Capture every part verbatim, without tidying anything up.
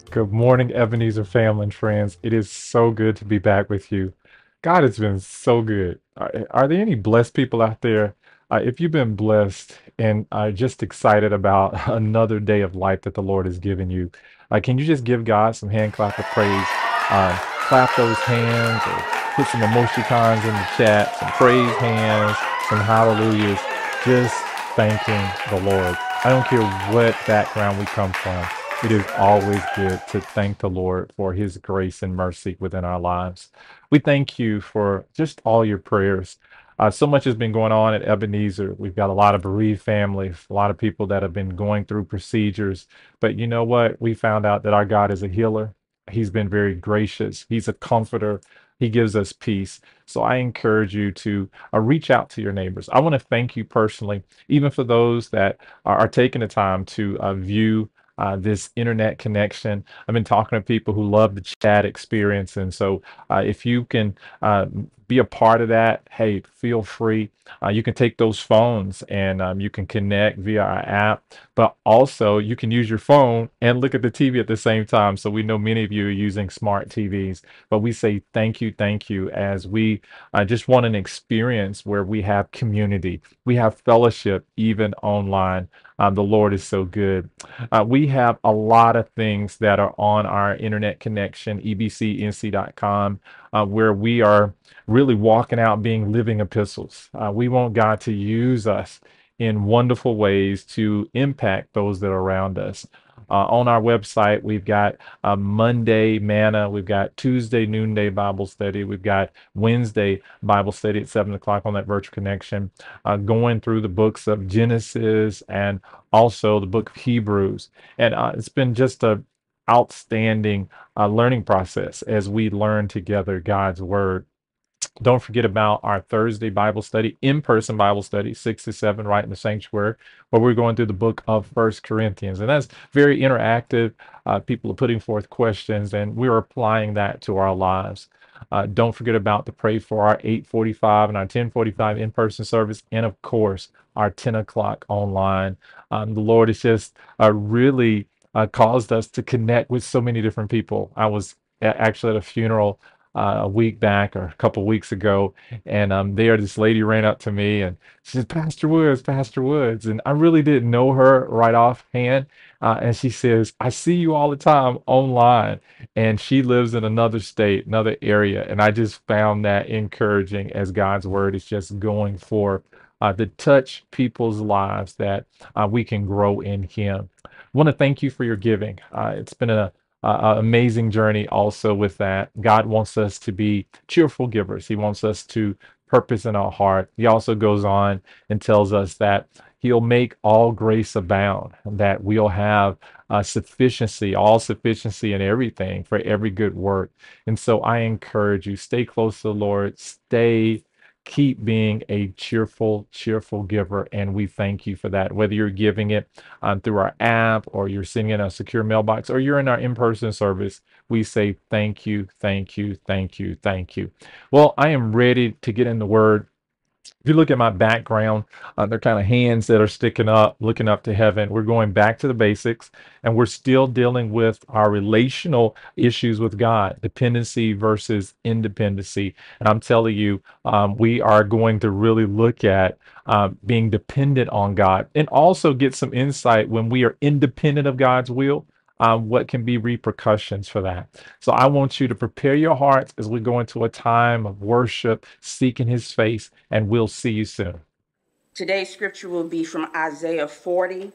Good morning, Ebenezer family and friends. It is so good to be back with you. God has been so good. Are, are there any blessed people out there? Uh, if you've been blessed and are just excited about another day of life that the Lord has given you, uh, can you just give God some hand clap of praise? Um, clap those hands or put some emoticons in the chat, some praise hands, some hallelujahs, just thanking the Lord. I don't care what background we come from. It is always good to thank the Lord for his grace and mercy within our lives. We thank you for just all your prayers. Uh, so much has been going on at Ebenezer. We've got a lot of bereaved families, a lot of people that have been going through procedures. But you know what? We found out that our God is a healer. He's been very gracious. He's a comforter. He gives us peace. So I encourage you to uh, reach out to your neighbors. I want to thank you personally, even for those that are, are taking the time to uh, view uh, this internet connection. I've been talking to people who love the chat experience. And so uh, if you can uh, be a part of that, hey, feel free. Uh, you can take those phones and um, you can connect via our app, but also you can use your phone and look at the T V at the same time. So we know many of you are using smart T Vs, but we say thank you, thank you, as we uh, just want an experience where we have community, we have fellowship, even online. Um, the Lord is so good. Uh, we have a lot of things that are on our internet connection, e b c n c dot com, uh, where we are really walking out being living epistles. Uh, we want God to use us in wonderful ways to impact those that are around us. Uh, on our website, we've got uh, Monday manna, we've got Tuesday noonday Bible study, we've got Wednesday Bible study at seven o'clock on that virtual connection, uh, going through the books of Genesis and also the book of Hebrews. And uh, it's been just a outstanding uh, learning process as we learn together God's word. Don't forget about our Thursday Bible study, in-person Bible study, six to seven, right in the sanctuary, where we're going through the book of First Corinthians. And that's very interactive. Uh, people are putting forth questions, and we're applying that to our lives. Uh, don't forget about the Pray for our eight forty-five and our ten forty-five in-person service, and of course, our ten o'clock online. Um, the Lord has just uh, really uh, caused us to connect with so many different people. I was a- actually at a funeral uh, a week back or a couple of weeks ago, and um, there this lady ran up to me and she said, "Pastor Woods, Pastor Woods," and I really didn't know her right offhand. Uh, and she says, "I see you all the time online," and she lives in another state, another area, and I just found that encouraging as God's word is just going forth uh, to touch people's lives that uh, we can grow in Him. I want to thank you for your giving. Uh, it's been a uh, amazing journey also with that. God wants us to be cheerful givers. He wants us to purpose in our heart. He also goes on and tells us that He'll make all grace abound, that we'll have uh, sufficiency, all sufficiency in everything for every good work. And so I encourage you, stay close to the Lord, stay keep being a cheerful, cheerful giver. And we thank you for that. Whether you're giving it um, through our app or you're sending it in a secure mailbox or you're in our in-person service, we say thank you, thank you, thank you, thank you. Well, I am ready to get in the word. If you look at my background, uh, they're kind of hands that are sticking up, looking up to heaven. We're going back to the basics, and we're still dealing with our relational issues with God, dependency versus independency. And I'm telling you, um, we are going to really look at um, being dependent on God and also get some insight when we are independent of God's will. Um, what can be repercussions for that? So I want you to prepare your hearts as we go into a time of worship, seeking His face, and we'll see you soon. Today's scripture will be from Isaiah forty,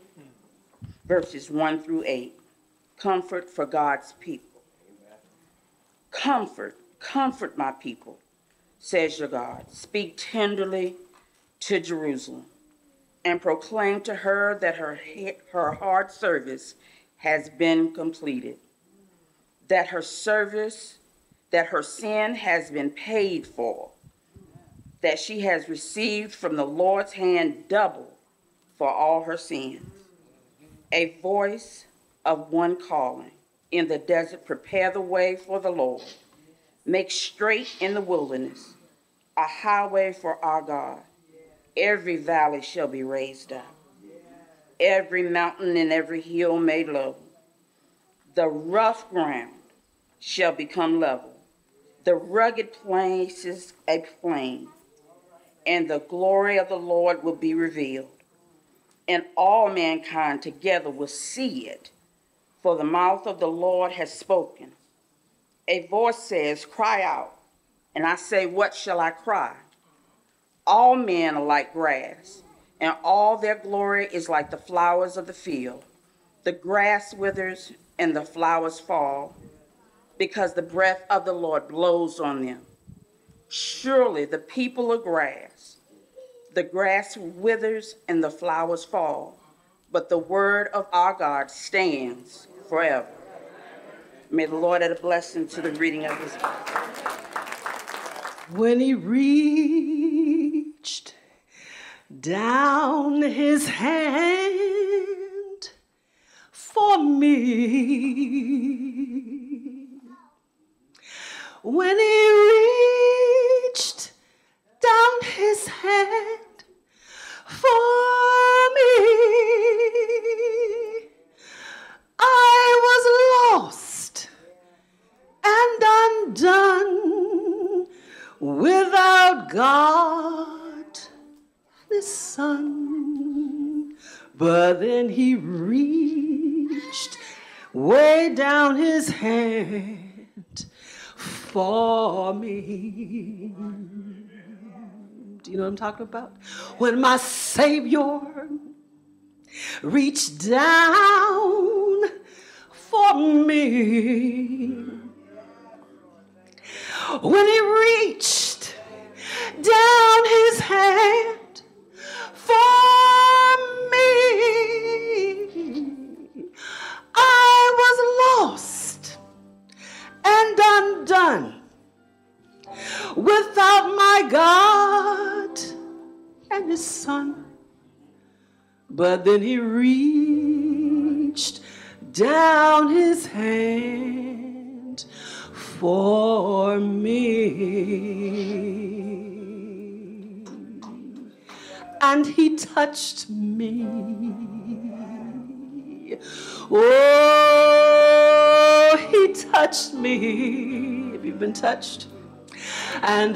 verses one through eight. Comfort for God's people. Comfort, comfort my people, says your God. Speak tenderly to Jerusalem and proclaim to her that her, her hard service has been completed, that her service, that her sin has been paid for, that she has received from the Lord's hand double for all her sins. A voice of one calling in the desert, prepare the way for the Lord. Make straight in the wilderness a highway for our God. Every valley shall be raised up, every mountain and every hill made low. The rough ground shall become level, the rugged places a plain, and the glory of the Lord will be revealed, and all mankind together will see it, for the mouth of the Lord has spoken. A voice says, cry out. And I say, what shall I cry? All men are like grass, and all their glory is like the flowers of the field. The grass withers and the flowers fall, because the breath of the Lord blows on them. Surely the people are grass. The grass withers and the flowers fall, but the word of our God stands forever. May the Lord add a blessing to the reading of his word. When he reached down his hand for me, when he reached down his hand for me, I was lost and undone without God the Son. But then he reached way down his hand for me. Do you know what I'm talking about? When my Savior reached down for me, when he reached down his hand for me, I was lost and undone without my God and his Son. But then he reached down his hand for me, and he touched me. Oh, he touched me. Have you been touched? And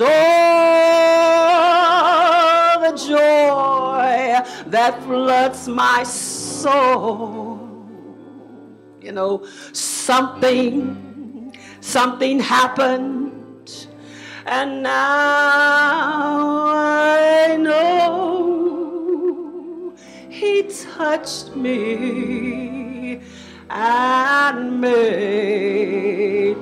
oh, the joy that floods my soul. You know, something Something happened, and now I know he touched me and made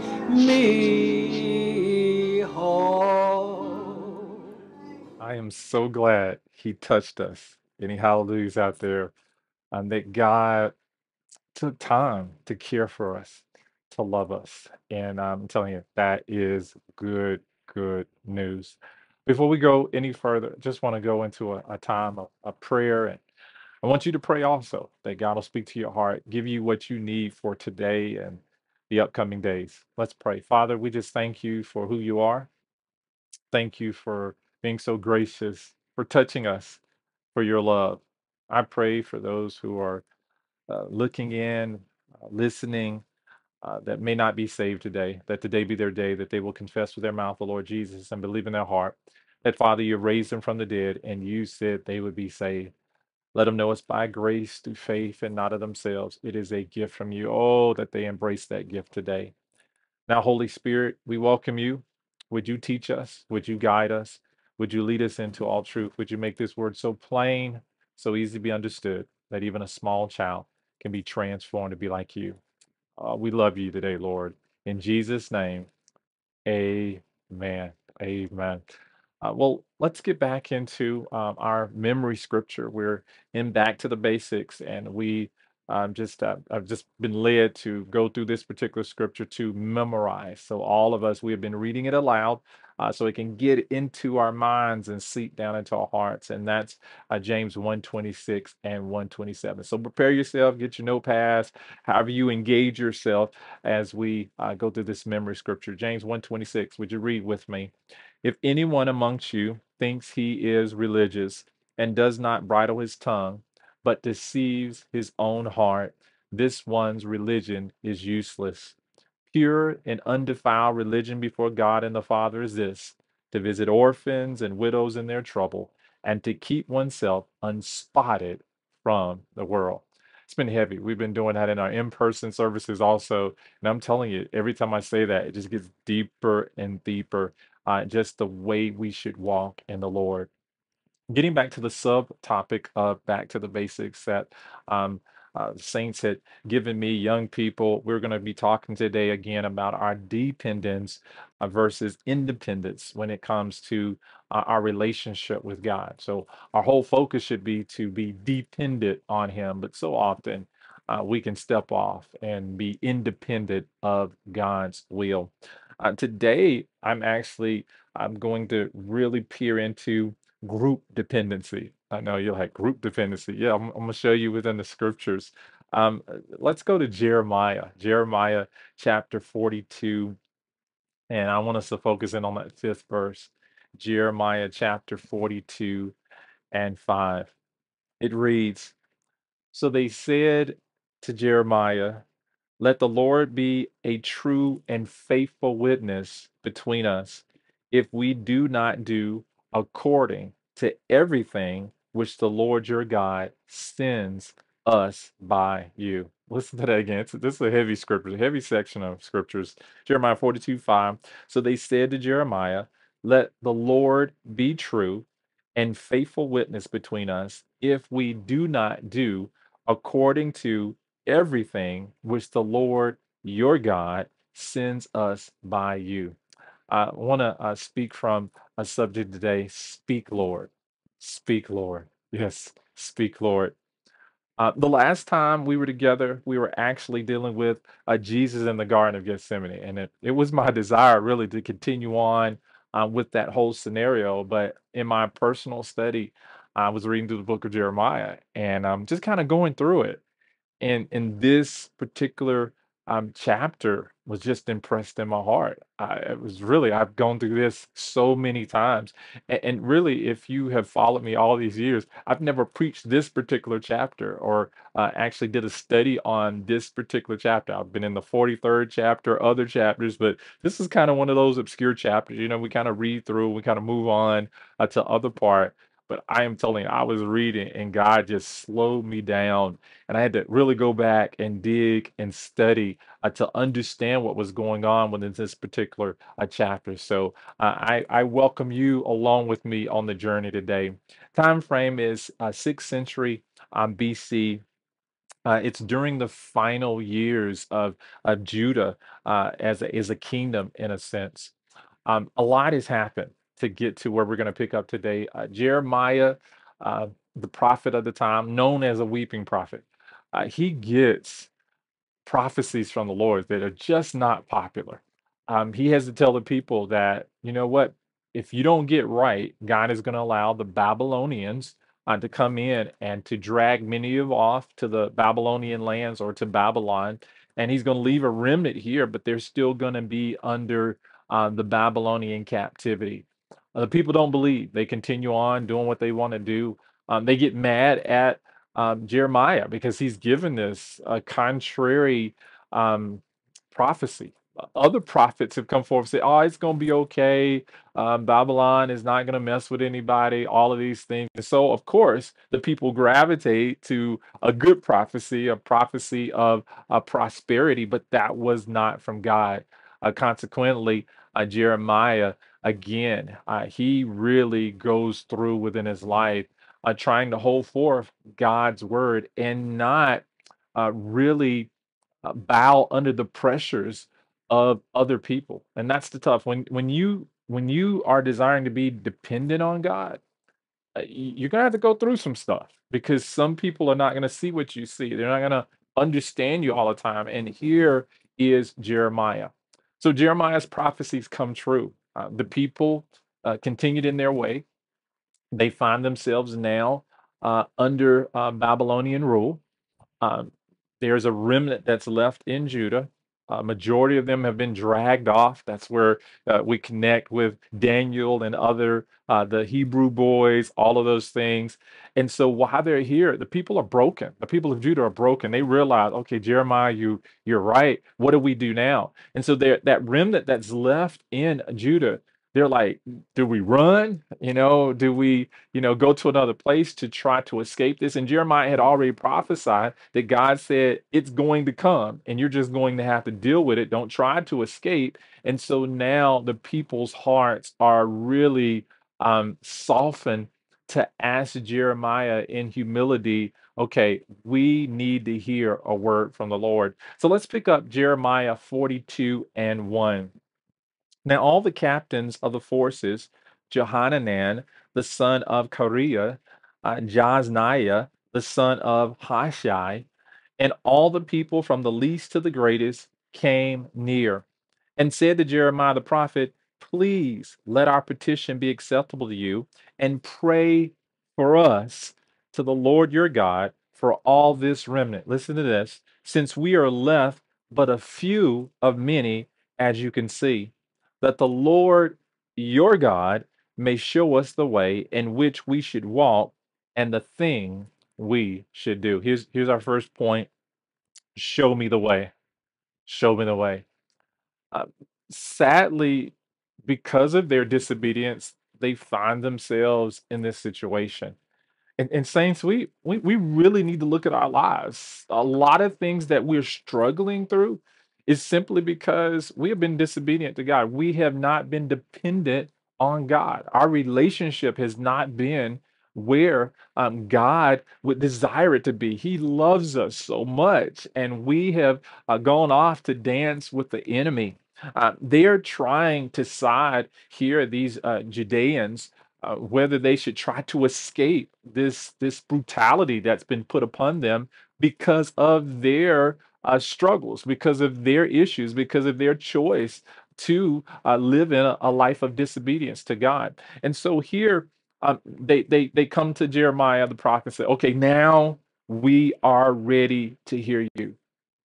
me whole. I am so glad he touched us. Any hallelujahs out there? And that God took time to care for us, to love us. And I'm telling you, that is good, good news. Before we go any further, just want to go into a, a time of, of prayer. And I want you to pray also that God will speak to your heart, give you what you need for today and the upcoming days. Let's pray. Father, we just thank you for who you are. Thank you for being so gracious, for touching us, for your love. I pray for those who are uh, looking in, uh, listening, uh, that may not be saved today, that today be their day, that they will confess with their mouth the Lord Jesus and believe in their heart that, Father, you raised them from the dead and you said they would be saved. Let them know it's by grace through faith and not of themselves. It is a gift from you. Oh, that they embrace that gift today. Now, Holy Spirit, we welcome you. Would you teach us? Would you guide us? Would you lead us into all truth? Would you make this word so plain, so easy to be understood, that even a small child can be transformed to be like you? Uh, we love you today, Lord. In Jesus' name, amen. Amen. Uh, well, let's get back into um, our memory scripture. We're in Back to the Basics, and we um, just uh, I've just been led to go through this particular scripture to memorize. So all of us, we have been reading it aloud, uh, so it can get into our minds and seep down into our hearts. And that's uh, James one twenty-six and one twenty-seven. So prepare yourself, get your notepads, however you engage yourself as we uh, go through this memory scripture. James one twenty-six. Would you read with me? If anyone amongst you thinks he is religious and does not bridle his tongue, but deceives his own heart, this one's religion is useless. Pure and undefiled religion before God and the Father is this: to visit orphans and widows in their trouble, and to keep oneself unspotted from the world. It's been heavy. We've been doing that in our in person services also. And I'm telling you, every time I say that, it just gets deeper and deeper. Uh, just the way we should walk in the Lord. Getting back to the subtopic of back to the basics that um, uh, Saints had given me, young people, we're going to be talking today again about our dependence uh, versus independence when it comes to uh, our relationship with God. So our whole focus should be to be dependent on Him, but so often uh, we can step off and be independent of God's will. Uh, today, I'm actually I'm going to really peer into group dependency. I know you're like group dependency. Yeah, I'm, I'm gonna show you within the scriptures. Um, uh, let's go to Jeremiah, Jeremiah chapter forty-two, and I want us to focus in on that fifth verse. Jeremiah chapter forty-two and five. It reads, so they said to Jeremiah, let the Lord be a true and faithful witness between us, if we do not do according to everything which the Lord your God sends us by you. Listen to that again. It's, this is a heavy scripture, a heavy section of scriptures. Jeremiah forty-two five. So they said to Jeremiah, let the Lord be true and faithful witness between us, if we do not do according to everything which the Lord your God sends us by you. I want to uh, speak from a subject today: speak, Lord. Speak, Lord. Yes, speak, Lord. Uh, the last time we were together, we were actually dealing with uh, Jesus in the Garden of Gethsemane. And it, it was my desire really to continue on uh, with that whole scenario. But in my personal study, I was reading through the book of Jeremiah and I'm just kind of going through it, and in this particular um, chapter was just impressed in my heart. I, it was really, I've gone through this so many times. And, and really, if you have followed me all these years, I've never preached this particular chapter or uh, actually did a study on this particular chapter. I've been in the forty-third chapter, other chapters, but this is kind of one of those obscure chapters. You know, we kind of read through, we kind of move on uh, to other part. But I am telling you, I was reading and God just slowed me down, and I had to really go back and dig and study uh, to understand what was going on within this particular uh, chapter. So uh, I, I welcome you along with me on the journey today. Time frame is uh, sixth century um, B C. Uh, it's during the final years of, of Judah uh, as a, as a kingdom, in a sense. Um, a lot has happened to get to where we're going to pick up today. Uh, Jeremiah, uh, the prophet of the time, known as a weeping prophet, uh, he gets prophecies from the Lord that are just not popular. Um, he has to tell the people that, you know what, if you don't get right, God is going to allow the Babylonians uh, to come in and to drag many of you off to the Babylonian lands or to Babylon. And he's going to leave a remnant here, but they're still going to be under uh, the Babylonian captivity. Uh, the people don't believe. They continue on doing what they want to do. Um, they get mad at um, Jeremiah because he's given this uh, contrary um, prophecy. Uh, Other prophets have come forward and said, "Oh, it's going to be okay. Um, Babylon is not going to mess with anybody." All of these things, and so of course the people gravitate to a good prophecy, a prophecy of uh, prosperity, but that was not from God. Uh, consequently, uh, Jeremiah again, uh, he really goes through within his life uh, trying to hold forth God's word and not uh, really uh, bow under the pressures of other people. And that's the tough when when you when you are desiring to be dependent on God, uh, y- you're gonna have to go through some stuff because some people are not gonna see what you see. They're not gonna understand you all the time. And here is Jeremiah. So Jeremiah's prophecies come true. Uh, the people uh, continued in their way. They find themselves now uh, under uh, Babylonian rule. Um, there's a remnant that's left in Judah. A majority of them have been dragged off. That's where uh, we connect with Daniel and other uh, the Hebrew boys, all of those things. And so while they're here, the people are broken. The people of Judah are broken. They realize, okay, Jeremiah, you you're right. What do we do now? And so there that remnant that's left in Judah, they're like, do we run? You know, do we, you know, go to another place to try to escape this? And Jeremiah had already prophesied that God said it's going to come and you're just going to have to deal with it. Don't try to escape. And so now the people's hearts are really um, softened to ask Jeremiah in humility, okay, we need to hear a word from the Lord. So let's pick up Jeremiah forty-two and one. Now all the captains of the forces, Johanan, the son of Kareah, uh, Jaazaniah, the son of Hashai, and all the people from the least to the greatest came near and said to Jeremiah the prophet, please let our petition be acceptable to you and pray for us to the Lord your God for all this remnant. Listen to this. Since we are left but a few of many, as you can see, that the Lord your God may show us the way in which we should walk and the thing we should do. Here's here's our first point. Show me the way. Show me the way. Uh, Sadly, because of their disobedience, they find themselves in this situation. And, and saints, we, we we really need to look at our lives. A lot of things that we're struggling through is simply because we have been disobedient to God. We have not been dependent on God. Our relationship has not been where um, God would desire it to be. He loves us so much, and we have uh, gone off to dance with the enemy. Uh, they are trying to side here, these uh, Judeans, uh, whether they should try to escape this this brutality that's been put upon them because of their uh, struggles, because of their issues, because of their choice to uh, live in a, a life of disobedience to God. And so here um, they they they come to Jeremiah the prophet and say, "Okay, now we are ready to hear you.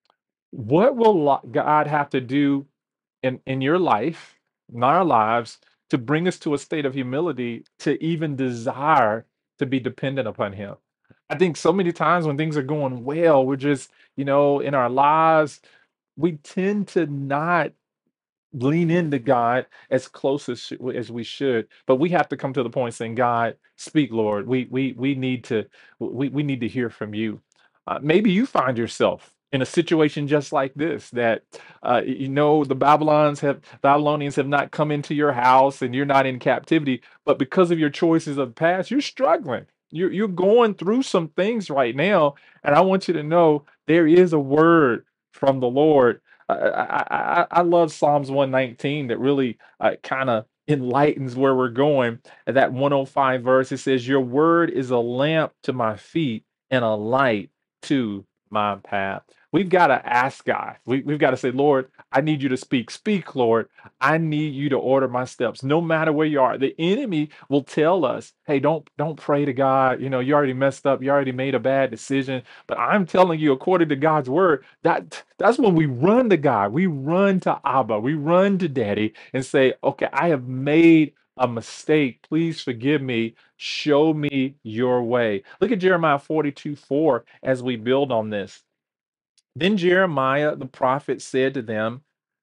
What will lo- God have to do in in your life, in our lives, to bring us to a state of humility to even desire to be dependent upon Him?" I think so many times when things are going well, we're just, you know, in our lives, we tend to not lean into God as close as, sh- as we should, but we have to come to the point saying, God, speak, Lord. We we we need to we, we need to hear from you. Uh, maybe you find yourself in a situation just like this, that uh, y- you know the Babylons have Babylonians have not come into your house and you're not in captivity, but because of your choices of the past, you're struggling. You're you're going through some things right now, and I want you to know there is a word from the Lord. I, I, I I love Psalms one nineteen that really uh, kind of enlightens where we're going. At that one oh five verse, it says, your word is a lamp to my feet and a light to my path. We've got to ask God. We, we've got to say, Lord, I need you to speak. Speak, Lord. I need you to order my steps, no matter where you are. The enemy will tell us, hey, don't don't pray to God. You know, you already messed up. You already made a bad decision. But I'm telling you, according to God's word, that that's when we run to God. We run to Abba. We run to Daddy and say, okay, I have made a mistake. Please forgive me. Show me your way. Look at Jeremiah forty-two four as we build on this. Then Jeremiah the prophet said to them,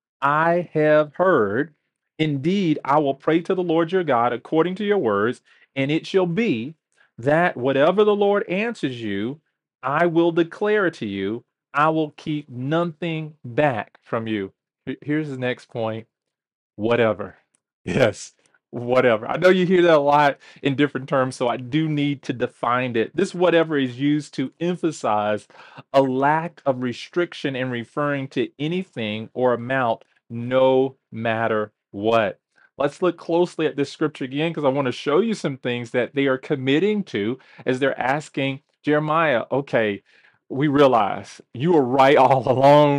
I have heard. Indeed, I will pray to the Lord your God according to your words, and it shall be that whatever the Lord answers you, I will declare it to you. I will keep nothing back from you. Here- Here's the next point. Whatever. Yes, whatever. I know you hear that a lot in different terms, so I do need to define it. This whatever is used to emphasize a lack of restriction in referring to anything or amount, no matter what. Let's look closely at this scripture again because I want to show you some things that they are committing to as they're asking Jeremiah, okay, we realize you were right all along.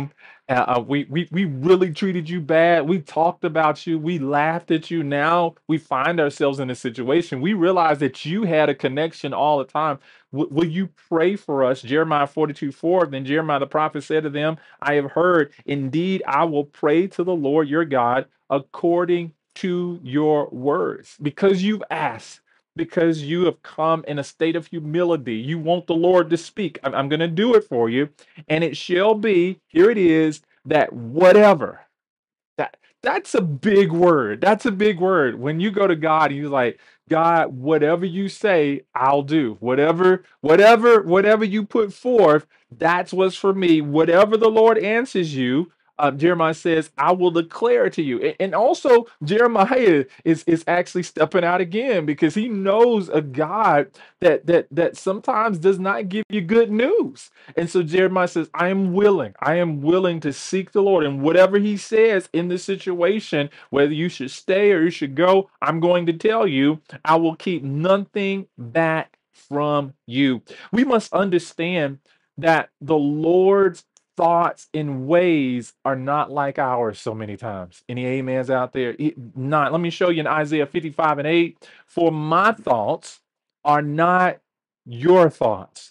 Uh, uh, we, we we really treated you bad. We talked about you. We laughed at you. Now we find ourselves in a situation. We realize that you had a connection all the time. W- will you pray for us? Jeremiah forty-two four. Then Jeremiah the prophet said to them, I have heard. Indeed, I will pray to the Lord your God according to your words. Because you've asked, because you have come in a state of humility. You want the Lord to speak. I'm, I'm going to do it for you. And it shall be, here it is, that whatever, that that's a big word. That's a big word. When you go to God and you're like, God, whatever you say, I'll do. Whatever, whatever, whatever you put forth, that's what's for me. Whatever the Lord answers you, uh, Jeremiah says, I will declare to you. A- And also, Jeremiah is is actually stepping out again because he knows a God that that that sometimes does not give you good news. And so Jeremiah says, I am willing. I am willing to seek the Lord. And whatever he says in this situation, whether you should stay or you should go, I'm going to tell you, I will keep nothing back from you. We must understand that the Lord's thoughts and ways are not like ours so many times. Any amens out there? It- not. Let me show you in Isaiah fifty-five and eight. For my thoughts are not your thoughts,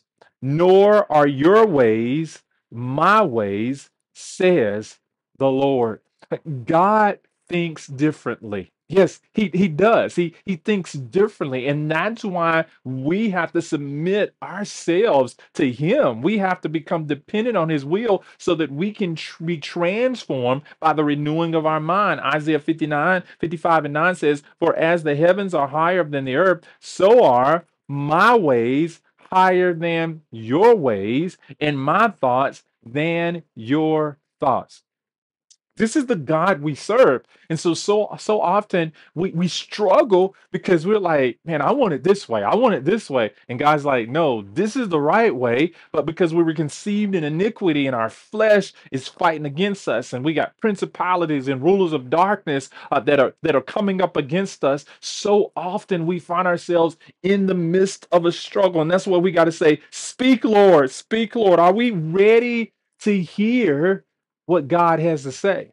nor are your ways my ways, says the Lord. God thinks differently. Yes, he, he does. He he thinks differently. And that's why we have to submit ourselves to him. We have to become dependent on his will so that we can tr- be transformed by the renewing of our mind. Isaiah fifty-nine, fifty-five, and nine says, For as the heavens are higher than the earth, so are my ways higher than your ways, and my thoughts than your thoughts. This is the God we serve. And so so so often we we struggle because we're like, man, I want it this way. I want it this way. And God's like, no, this is the right way. But because we were conceived in iniquity and our flesh is fighting against us, and we got principalities and rulers of darkness uh, that are that are coming up against us, so often we find ourselves in the midst of a struggle. And that's what we got to say, speak, Lord, speak, Lord. Are we ready to hear what God has to say?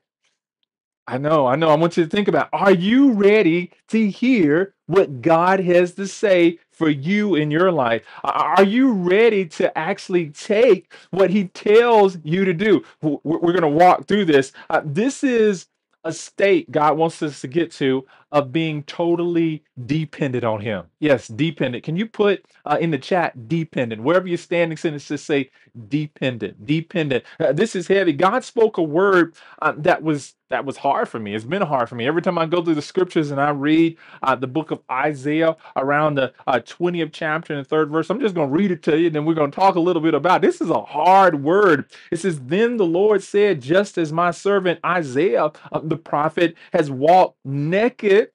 I know, I know. I want you to think about, are you ready to hear what God has to say for you in your life? A- Are you ready to actually take what he tells you to do? W- w- We're going to walk through this. Uh, this is a state God wants us to get to of being totally dependent on him. Yes, dependent. Can you put uh, in the chat dependent? Wherever you're standing, sentence, just say dependent, dependent. Uh, this is heavy. God spoke a word uh, that was that was hard for me. It's been hard for me. Every time I go through the scriptures and I read uh, the book of Isaiah around the uh, twentieth chapter and the third verse, I'm just going to read it to you, and then we're going to talk a little bit about it. This is a hard word. It says, "Then the Lord said, just as my servant Isaiah, uh, the prophet, has walked naked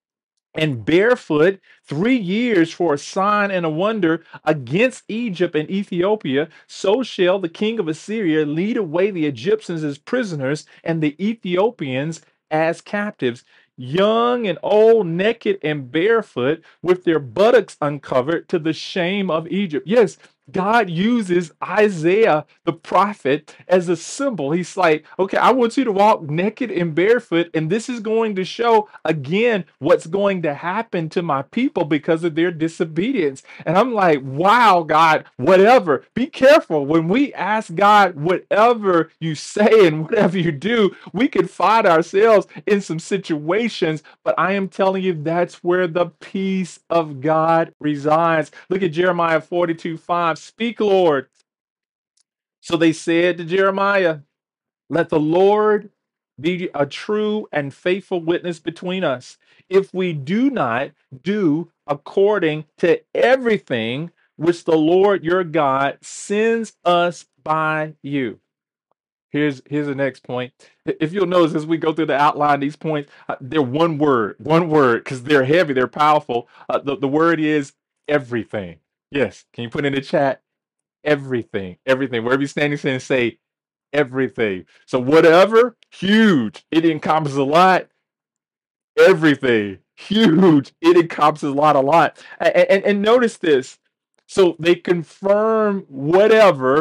and barefoot three years for a sign and a wonder against Egypt and Ethiopia, so shall the king of Assyria lead away the Egyptians as prisoners and the Ethiopians as captives, young and old, naked and barefoot, with their buttocks uncovered, to the shame of Egypt." Yes, God uses Isaiah the prophet as a symbol. He's like, okay, I want you to walk naked and barefoot, and this is going to show again what's going to happen to my people because of their disobedience. And I'm like, wow, God, whatever. Be careful when we ask God, whatever you say and whatever you do, we could find ourselves in some situations, but I am telling you, that's where the peace of God resides. Look at Jeremiah forty-two five. Speak, Lord. So they said to Jeremiah, let the Lord be a true and faithful witness between us. If we do not do according to everything which the Lord your God sends us by you. Here's here's the next point. If you'll notice as we go through the outline, these points, uh, they're one word, one word, because they're heavy, they're powerful. Uh, the, the word is everything. Yes. Can you put in the chat? Everything, everything. Wherever you're standing, saying say everything. So whatever, huge. It encompasses a lot. Everything, huge. It encompasses a lot, a lot. And, and, and notice this. So they confirm whatever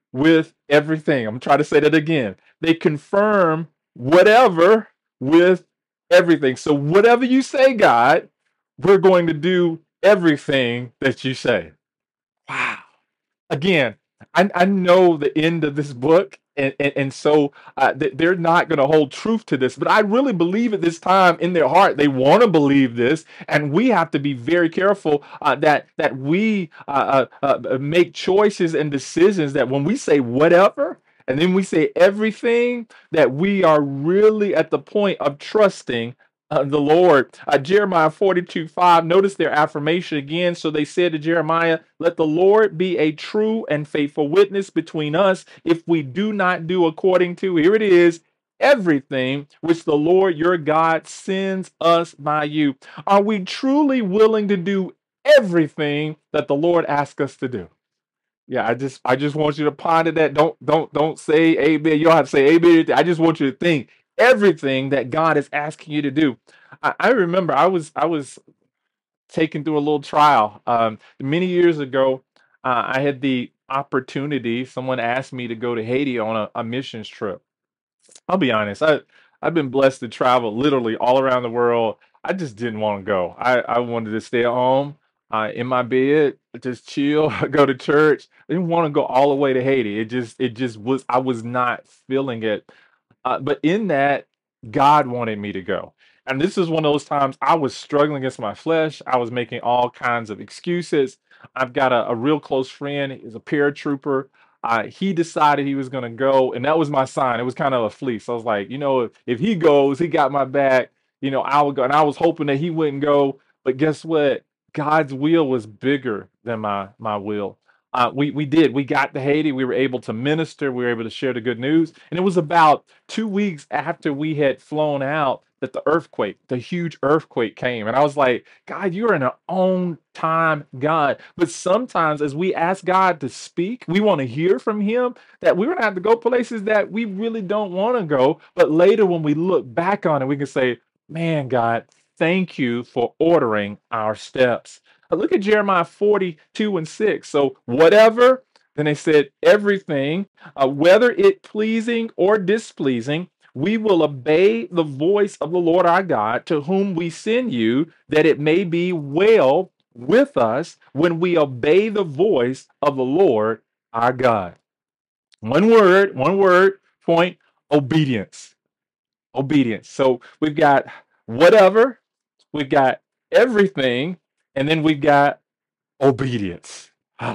with everything. I'm trying to say that again. They confirm whatever with everything. So whatever you say, God, we're going to do everything that you say. Wow. Again, I, I know the end of this book, and, and, and so uh, th- they're not going to hold truth to this, but I really believe at this time in their heart they want to believe this, and we have to be very careful uh, that that we uh, uh, uh, make choices and decisions that when we say whatever and then we say everything, that we are really at the point of trusting uh, the Lord. Uh, Jeremiah forty-two five, notice their affirmation again. So they said to Jeremiah, let the Lord be a true and faithful witness between us if we do not do according to, here it is, everything which the Lord your God sends us by you. Are we truly willing to do everything that the Lord asks us to do? Yeah, I just I just want you to ponder that. Don't don't don't say amen. You don't have to say amen. I just want you to think everything that God is asking you to do. I, I remember I was I was taken through a little trial. Um, many years ago, uh, I had the opportunity. Someone asked me to go to Haiti on a, a missions trip. I'll be honest. I I've been blessed to travel literally all around the world. I just didn't want to go. I I wanted to stay at home, uh, in my bed, just chill, go to church. I didn't want to go all the way to Haiti. It just it just was I was not feeling it. Uh, but in that, God wanted me to go. And this is one of those times I was struggling against my flesh. I was making all kinds of excuses. I've got a, a real close friend. He's a paratrooper. Uh, he decided he was going to go, and that was my sign. It was kind of a fleece. I was like, you know, if, if he goes, he got my back. You know, I would go, and I was hoping that he wouldn't go. But guess what? God's will was bigger than my my will. Uh, we we did. We got to Haiti. We were able to minister. We were able to share the good news. And it was about two weeks after we had flown out that the earthquake, the huge earthquake came. And I was like, God, you're an on time God. But sometimes as we ask God to speak, we want to hear from him, that we're going to have to go places that we really don't want to go. But later when we look back on it, we can say, man, God, thank you for ordering our steps. Uh, Look at Jeremiah forty-two and six. So, whatever, then they said, everything, uh, whether it pleasing or displeasing, we will obey the voice of the Lord our God, to whom we send you, that it may be well with us when we obey the voice of the Lord our God. One word, one word, point, obedience. Obedience. So we've got whatever, we've got everything, and then we've got obedience.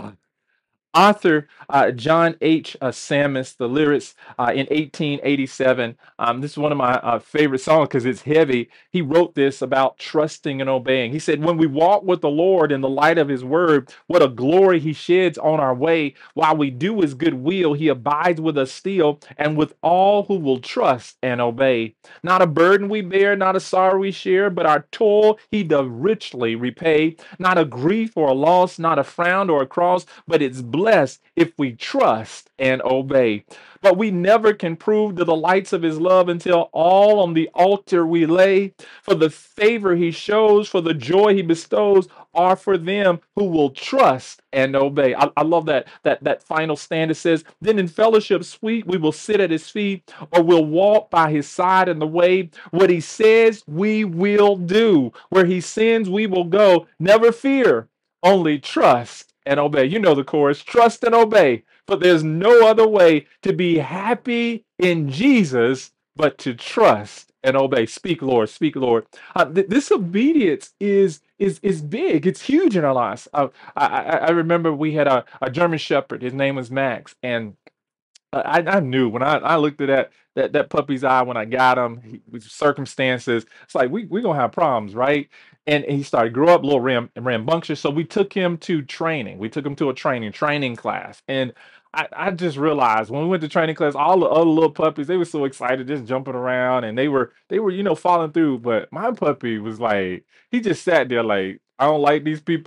Author uh, John H. Uh, Sammis, the lyrics uh, in eighteen eighty-seven. Um, this is one of my uh, favorite songs because it's heavy. He wrote this about trusting and obeying. He said, when we walk with the Lord in the light of his word, what a glory he sheds on our way. While we do his good will, he abides with us still and with all who will trust and obey. Not a burden we bear, not a sorrow we share, but our toil he doth richly repay. Not a grief or a loss, not a frown or a cross, but it's blessed if we trust and obey. But we never can prove the delights of his love until all on the altar we lay. For the favor he shows, for the joy he bestows, are for them who will trust and obey. I, I love that that that final stanza says, then in fellowship sweet we will sit at his feet, or we'll walk by his side in the way. What he says we will do. Where he sends we will go. Never fear, only trust and obey. You know the chorus, trust and obey. But there's no other way to be happy in Jesus but to trust and obey. Speak, Lord. Speak, Lord. Uh, th- this obedience is is is big. It's huge in our lives. Uh, I, I I remember we had a, a German Shepherd. His name was Max, and uh, I, I knew when I, I looked at that that that puppy's eye when I got him, he, with circumstances, it's like we we gonna have problems, right? And, and he started grew up a little ram, rambunctious, so we took him to training. We took him to a training training class, and I, I just realized when we went to training class, all the other little puppies they were so excited, just jumping around, and they were they were you know falling through. But my puppy was like he just sat there like I don't like these people.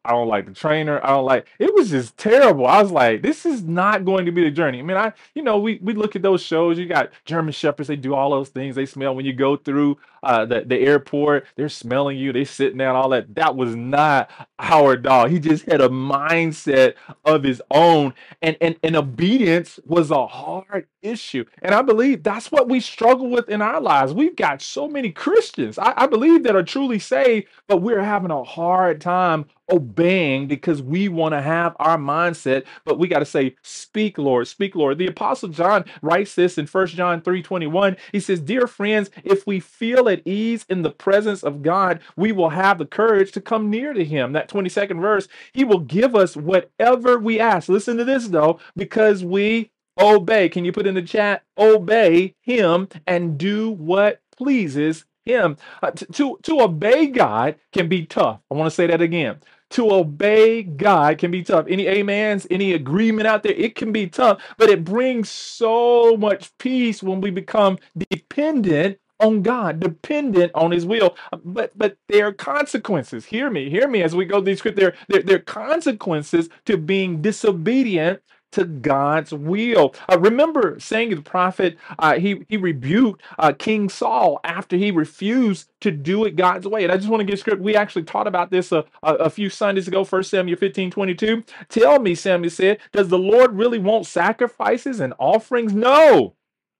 I don't like the trainer. I don't like it was just terrible. I was like, this is not going to be the journey. I mean, I you know, we we look at those shows, you got German Shepherds, they do all those things, they smell when you go through uh the, the airport, they're smelling you, they sitting down, all that. That was not our dog. He just had a mindset of his own, and and, and obedience was a hard issue. And I believe that's what we struggle with in our lives. We've got so many Christians, I, I believe, that are truly saved, but we're having a hard time obeying because we want to have our mindset, but we got to say, speak, Lord, speak, Lord. The Apostle John writes this in First John three twenty-one. He says, dear friends, if we feel at ease in the presence of God, we will have the courage to come near to him. That twenty-second verse, he will give us whatever we ask. Listen to this, though, because we obey. Can you put in the chat, obey him and do what pleases him? Uh, to, to, to obey God can be tough. I want to say that again. To obey God can be tough. Any amens, any agreement out there, it can be tough, but it brings so much peace when we become dependent on God, dependent on his will. But but there are consequences. Hear me, hear me as we go through these scripts. There, there, there are consequences to being disobedient to God's will. Uh, remember saying the prophet, uh, he, he rebuked uh, King Saul after he refused to do it God's way. And I just want to give script. We actually taught about this a, a, a few Sundays ago, First Samuel fifteen twenty-two. Tell me, Samuel said, does the Lord really want sacrifices and offerings? No.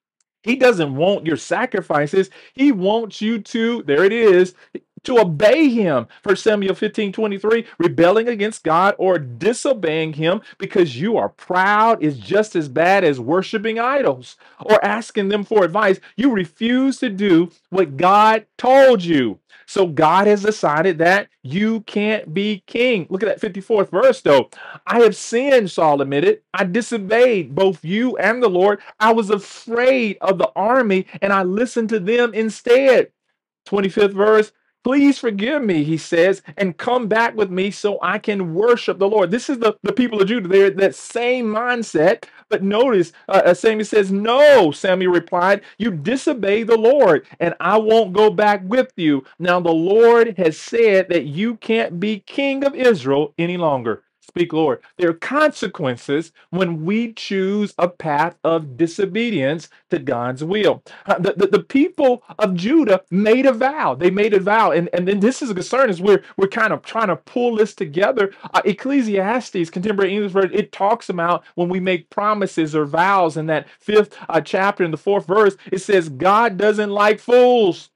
He doesn't want your sacrifices. He wants you to, there it is, to obey him. First Samuel fifteen twenty-three, rebelling against God or disobeying him because you are proud is just as bad as worshiping idols or asking them for advice. You refuse to do what God told you. So God has decided that you can't be king. Look at that fifty-fourth verse, though. I have sinned, Saul admitted. I disobeyed both you and the Lord. I was afraid of the army and I listened to them instead. twenty-fifth verse. Please forgive me, he says, and come back with me so I can worship the Lord. This is the, the people of Judah. They're that same mindset. But notice, uh, Samuel says, no, Samuel replied, you disobey the Lord, and I won't go back with you. Now the Lord has said that you can't be king of Israel any longer. Speak, Lord. There are consequences when we choose a path of disobedience to God's will. Uh, the, the, the people of Judah made a vow. They made a vow. And, and then this is a concern as we're, we're kind of trying to pull this together. Uh, Ecclesiastes, contemporary English version, it talks about when we make promises or vows in that fifth uh, chapter in the fourth verse, it says, God doesn't like fools.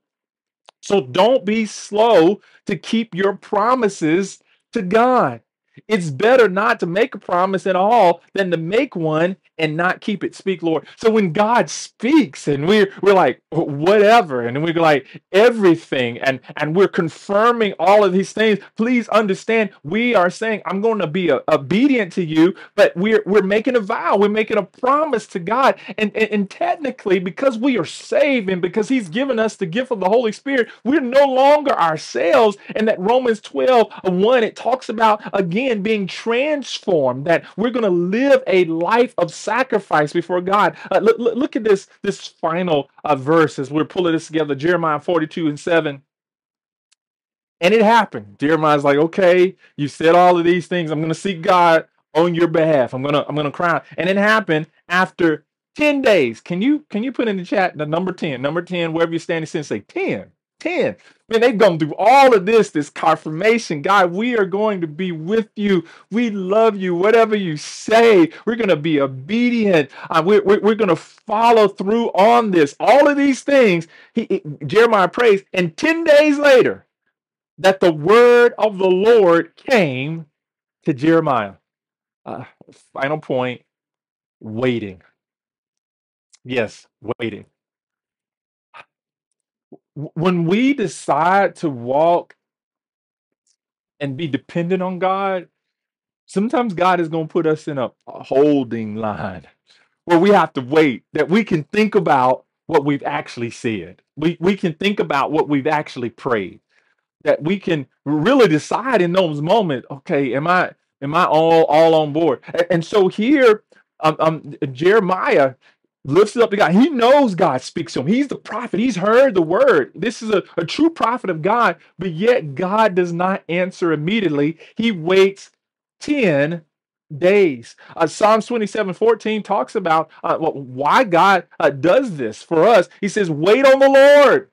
So don't be slow to keep your promises to God. It's better not to make a promise at all than to make one and not keep it. Speak, Lord. So when God speaks and we're we're like whatever, and we're like everything, and and we're confirming all of these things, please understand we are saying I'm going to be a, obedient to you, but we're we're making a vow, we're making a promise to God, and, and and technically because we are saved and because He's given us the gift of the Holy Spirit, we're no longer ourselves. And that Romans twelve one, it talks about again being transformed, that we're going to live a life of sacrifice before God. Uh, look, look at this this final uh, verse as we're pulling this together. Jeremiah forty-two and seven. And it happened. Jeremiah's like, okay, you said all of these things. I'm going to seek God on your behalf. I'm gonna I'm gonna cry out. And it happened after ten days. Can you can you put in the chat the number ten? Number ten, wherever you're standing, since say ten. ten. Man, they've gone through all of this, this confirmation. God, we are going to be with you. We love you. Whatever you say, we're going to be obedient. Uh, we're we're, we're going to follow through on this. All of these things, he, he- Jeremiah prays. And ten days later, that the word of the Lord came to Jeremiah. Uh, final point, waiting. Yes, waiting. W- When we decide to walk and be dependent on God, sometimes God is going to put us in a, a holding line where we have to wait, that we can think about what we've actually said. We, we can think about what we've actually prayed, that we can really decide in those moments, okay, am I am I all all on board? And, and so here, um, um, Jeremiah, lifts it up to God. He knows God speaks to him. He's the prophet. He's heard the word. This is a, a true prophet of God, but yet God does not answer immediately. He waits ten days. Uh, Psalms twenty-seven fourteen talks about uh, well, why God uh, does this for us. He says, wait on the Lord.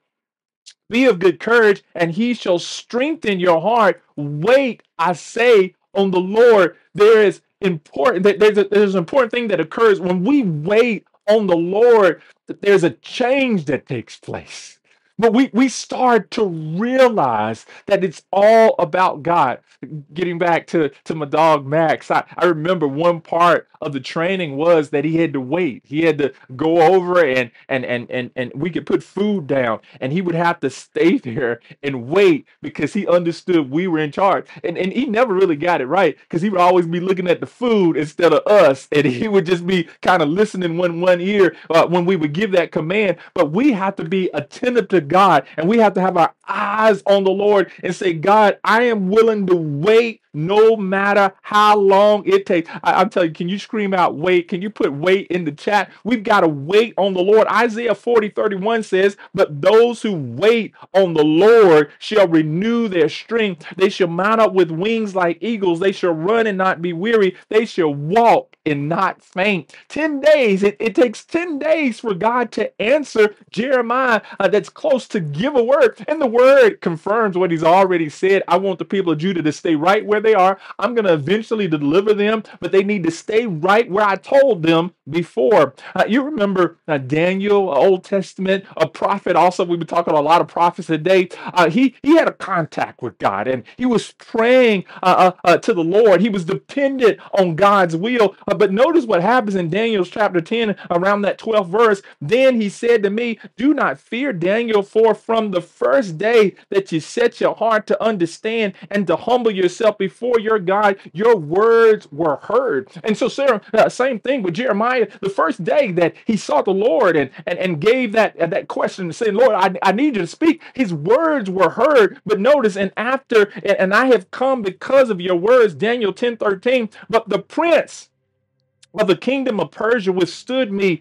Be of good courage, and he shall strengthen your heart. Wait, I say, on the Lord. There is important that there's a, there's an important thing that occurs when we wait on the Lord, that there's a change that takes place. But we we start to realize that it's all about God. Getting back to, to my dog Max, I, I remember one part of the training was that he had to wait. He had to go over and and and and and we could put food down, and he would have to stay there and wait because he understood we were in charge. And and he never really got it right because he would always be looking at the food instead of us, and he would just be kind of listening one one ear uh, when we would give that command. But we have to be attentive to God, and we have to have our eyes on the Lord and say, God, I am willing to wait no matter how long it takes. I, I'm telling you, can you scream out wait? Can you put wait in the chat? We've got to wait on the Lord. Isaiah forty thirty-one says, but those who wait on the Lord shall renew their strength. They shall mount up with wings like eagles. They shall run and not be weary. They shall walk and not faint. ten days. It, it takes ten days for God to answer Jeremiah uh, that's close to give a word. And the word confirms what he's already said. I want the people of Judah to stay right where they are. I'm going to eventually deliver them, but they need to stay right where I told them before. Uh, you remember uh, Daniel, Old Testament, a prophet. Also, we've been talking about a lot of prophets today. Uh, he, he had a contact with God, and he was praying uh, uh, uh, to the Lord. He was dependent on God's will. Uh, but notice what happens in Daniel's chapter ten, around that twelfth verse. Then he said to me, do not fear, Daniel, for from the first day that you set your heart to understand and to humble yourself before your God, your words were heard. And so, Sarah, uh, same thing with Jeremiah. The first day that he sought the Lord and, and, and gave that, uh, that question, saying, Lord, I, I need you to speak, his words were heard. But notice, and after, and, and I have come because of your words, Daniel ten thirteen, but the prince of the kingdom of Persia withstood me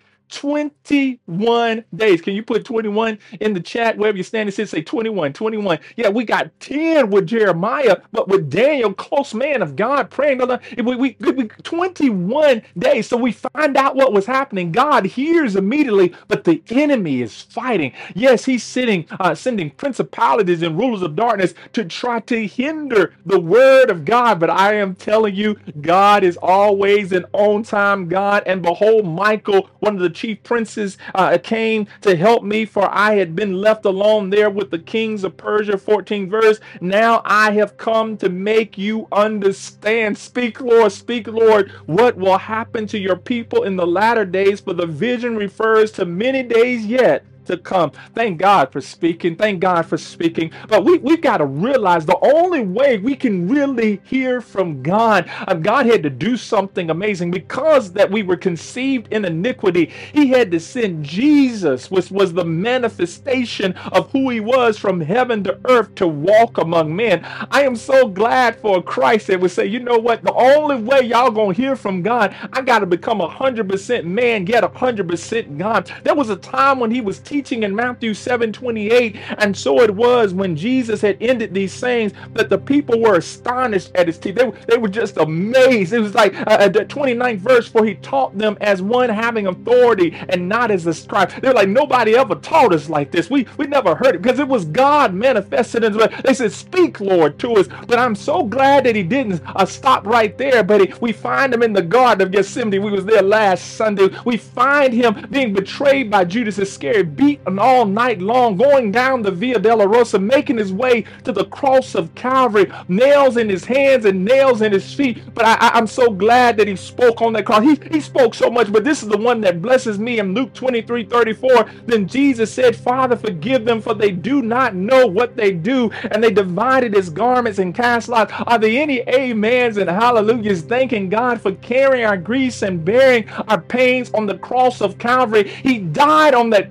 twenty-one days. Can you put twenty-one in the chat wherever you stand? It says say twenty-one, twenty-one. Yeah, we got ten with Jeremiah, but with Daniel, close man of God, praying. We, we, we, twenty-one days. So we find out what was happening. God hears immediately, but the enemy is fighting. Yes, he's sitting, uh, sending principalities and rulers of darkness to try to hinder the word of God. But I am telling you, God is always an on-time God. And behold, Michael, one of the chief princes, uh, came to help me, for I had been left alone there with the kings of Persia. fourteenth verse. Now I have come to make you understand. Speak, Lord, speak, Lord, what will happen to your people in the latter days, for the vision refers to many days yet to come. Thank God for speaking. Thank God for speaking. But we, we've got to realize the only way we can really hear from God, uh, God had to do something amazing. Because that we were conceived in iniquity, he had to send Jesus, which was the manifestation of who he was from heaven to earth, to walk among men. I am so glad for Christ that would say, you know what, the only way y'all gonna hear from God, I got to become a hundred percent man, yet a hundred percent God. There was a time when he was teaching teaching in Matthew seven twenty-eight, and so it was when Jesus had ended these sayings that the people were astonished at his teeth. They, they were just amazed. It was like uh, the twenty-ninth verse, for he taught them as one having authority and not as a scribe. They're like, nobody ever taught us like this. We we never heard it, because it was God manifested in us. They said, speak, Lord, to us. But I'm so glad that he didn't uh, stop right there, but he, we find him in the Garden of Gethsemane. We was there last Sunday. We find him being betrayed by Judas Iscariot, beaten all night long, going down the Via Dolorosa, making his way to the cross of Calvary, nails in his hands and nails in his feet. But I, I, I'm so glad that he spoke on that cross. He, he spoke so much, but this is the one that blesses me in Luke twenty-three thirty-four. Then Jesus said, Father, forgive them, for they do not know what they do. And they divided his garments and cast lots. Are there any amens and hallelujahs thanking God for carrying our griefs and bearing our pains on the cross of Calvary? He died on that cross of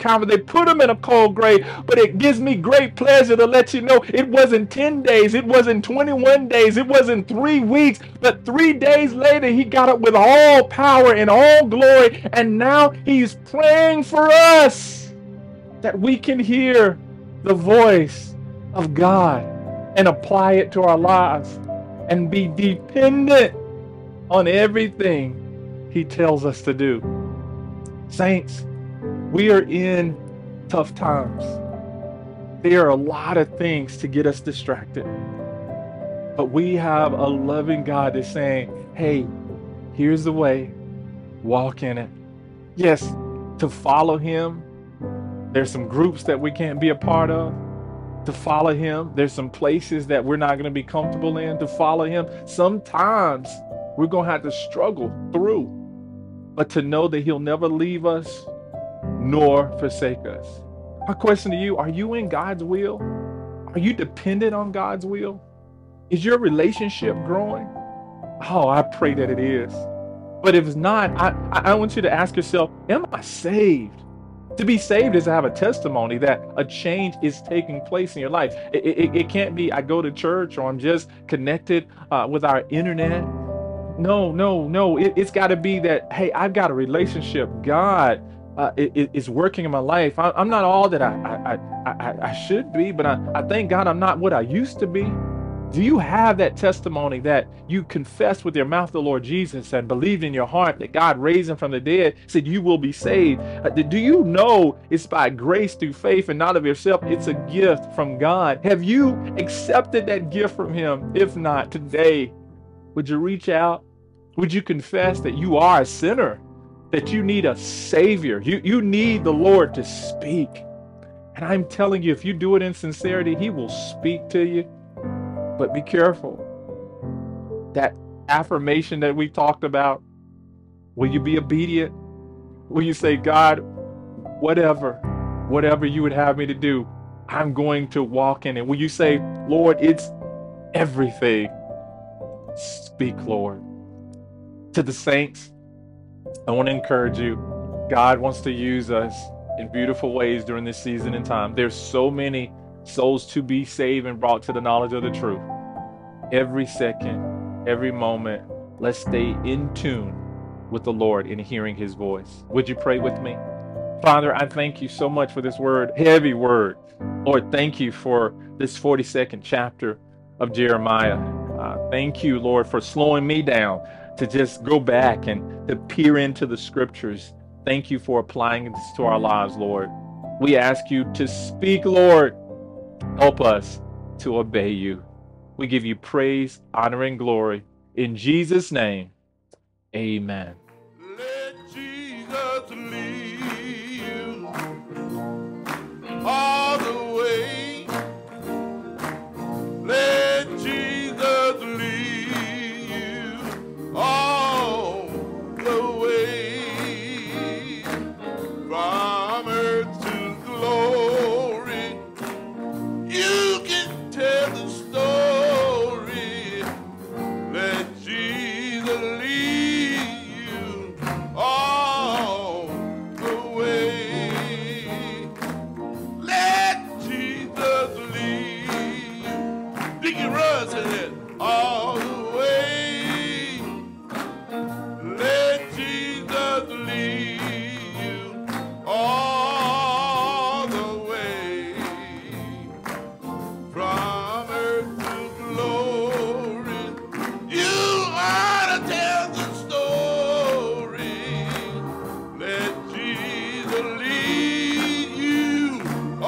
Calvary. They put him in a cold grave, but it gives me great pleasure to let you know it wasn't ten days, it wasn't twenty-one days, it wasn't three weeks, but three days later he got up with all power and all glory, and now he's praying for us that we can hear the voice of God and apply it to our lives and be dependent on everything he tells us to do. Saints, we are in tough times. There are a lot of things to get us distracted. But we have a loving God that's saying, hey, here's the way, walk in it. Yes, to follow him, there's some groups that we can't be a part of. To follow him, there's some places that we're not going to be comfortable in. To follow him, sometimes we're going to have to struggle through. But to know that he'll never leave us nor forsake us. My question to you, are you in God's will? Are you dependent on God's will? Is your relationship growing? Oh, I pray that it is. But if it's not, I, I want you to ask yourself, am I saved? To be saved is to have a testimony that a change is taking place in your life. It, it, it can't be I go to church or I'm just connected uh, with our internet. No, no, no. It, it's got to be that, hey, I've got a relationship. God uh, is, is working in my life. I, I'm not all that I, I, I, I should be, but I, I thank God I'm not what I used to be. Do you have that testimony that you confessed with your mouth the Lord Jesus and believed in your heart that God raised him from the dead, said you will be saved? Uh, do you know it's by grace through faith and not of yourself? It's a gift from God. Have you accepted that gift from him? If not, today, would you reach out? Would you confess that you are a sinner, that you need a savior? You, you need the Lord to speak. And I'm telling you, if you do it in sincerity, he will speak to you. But be careful. That affirmation that we talked about, will you be obedient? Will you say, God, whatever, whatever you would have me to do, I'm going to walk in it? Will you say, Lord, it's everything? Speak, Lord. To the saints, I want to encourage you. God wants to use us in beautiful ways during this season and time. There's so many souls to be saved and brought to the knowledge of the truth. Every second, every moment, let's stay in tune with the Lord in hearing his voice. Would you pray with me? Father, I thank you so much for this word, heavy word. Lord, thank you for this forty-second chapter of Jeremiah. Uh, thank you, Lord, for slowing me down to just go back and to peer into the scriptures. Thank you for applying this to our lives, Lord. We ask you to speak, Lord. Help us to obey you. We give you praise, honor, and glory. In Jesus' name, amen. Let Jesus lead you all the way. Let Jesus lead you all the way. From earth to glory, you can tell the story. Let Jesus lead you all the way. Let Jesus lead you. Dickie Rudd said that. All the way. Let Jesus lead you all the way. From earth to glory, you ought to tell the story. Let Jesus lead you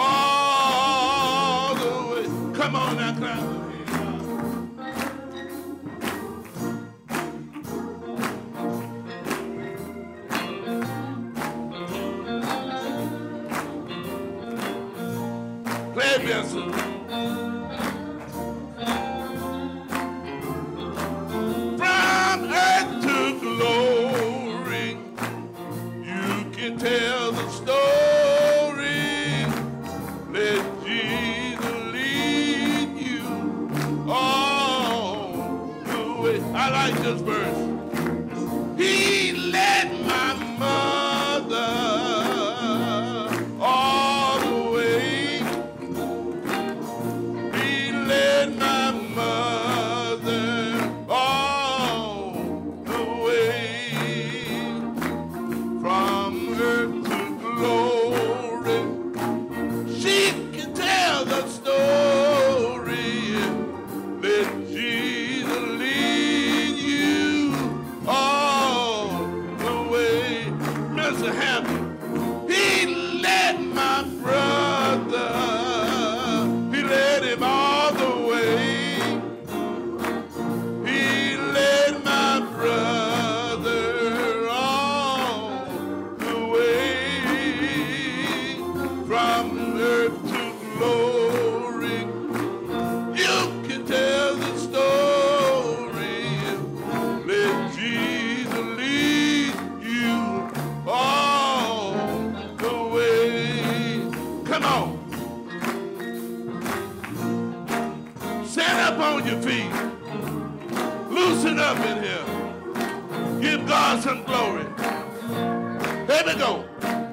all the way. Come on now, clap your hands. Play Benson. From earth to glory, you can tell the story. Let Jesus lead you all the way. I like this verse. He led my mother to have you. He led my brother, he led him all the way. He led my brother all the way, from earth to glory. You can tell the story. Let Jesus lead you all the way. Come on. Stand up on your feet. Loosen up in here. Give God some glory. Here we go.